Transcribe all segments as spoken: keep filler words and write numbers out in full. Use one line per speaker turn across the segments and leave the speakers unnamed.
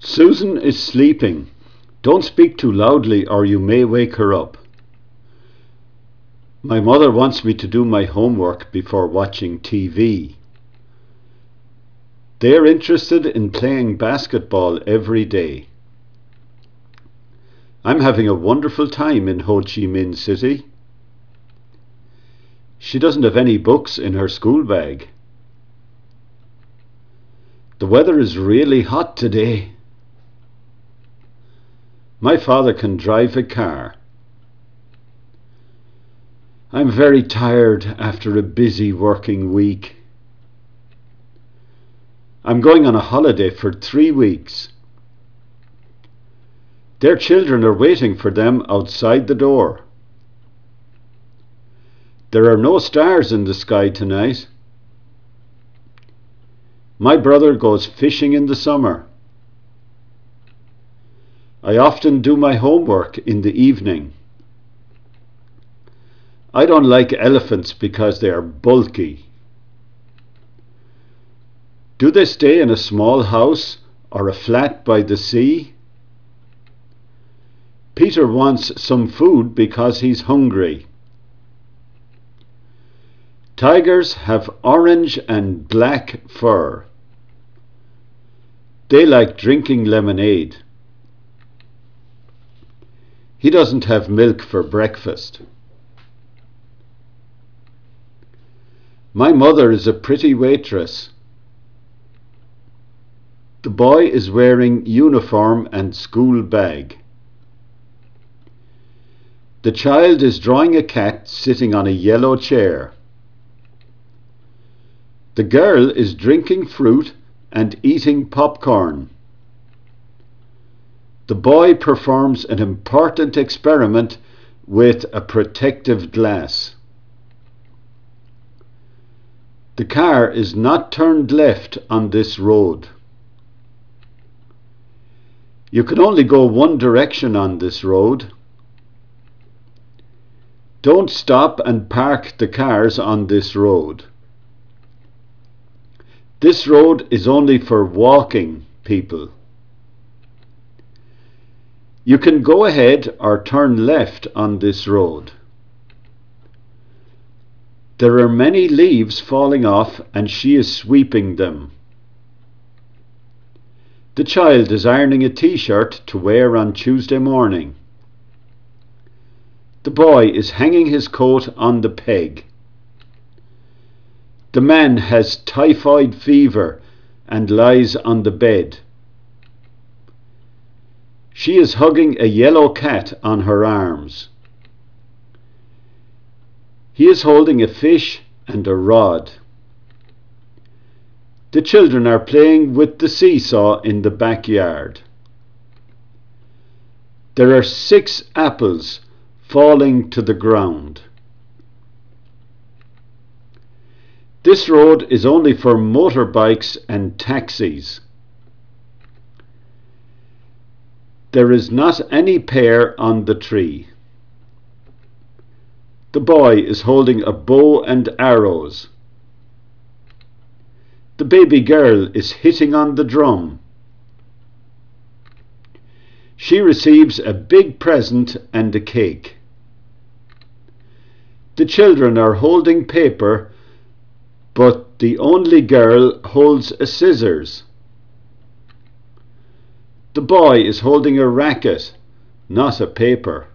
Susan is sleeping. Don't speak too loudly or you may wake her up. My mother wants me to do my homework before watching T V. They are interested in playing basketball every day. I'm having a wonderful time in Ho Chi Minh City. She doesn't have any books in her school bag. The weather is really hot today. My father can drive a car. I'm very tired after a busy working week. I'm going on a holiday for three weeks. Their children are waiting for them outside the door. There are no stars in the sky tonight. My brother goes fishing in the summer. I often do my homework in the evening. I don't like elephants because they are bulky. Do they stay in a small house or a flat by the sea? Peter wants some food because he's hungry. Tigers have orange and black fur. They like drinking lemonade. He doesn't have milk for breakfast. My mother is a pretty waitress. The boy is wearing uniform and school bag. The child is drawing a cat sitting on a yellow chair. The girl is drinking fruit and eating popcorn. The boy performs an important experiment with a protective glass. The car is not turned left on this road. You can only go one direction on this road. Don't stop and park the cars on this road. This road is only for walking people. You can go ahead or turn left on this road. There are many leaves falling off and she is sweeping them. The child is ironing a t-shirt to wear on Tuesday morning. The boy is hanging his coat on the peg. The man has typhoid fever and lies on the bed. She is hugging a yellow cat on her arms. He is holding a fish and a rod. The children are playing with the seesaw in the backyard. There are six apples falling to the ground. This road is only for motorbikes and taxis. There is not any pear on the tree. The boy is holding a bow and arrows. The baby girl is hitting on the drum. She receives a big present and a cake. The children are holding paper, but the only girl holds a scissors. The boy is holding a racket, not a paper.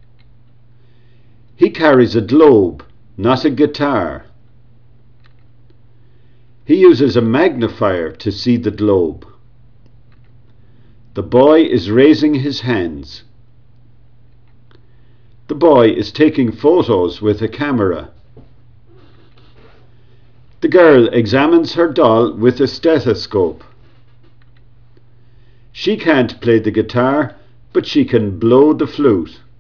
He carries a globe, not a guitar. He uses a magnifier to see the globe. The boy is raising his hands. The boy is taking photos with a camera. The girl examines her doll with a stethoscope. She can't play the guitar, but she can blow the flute.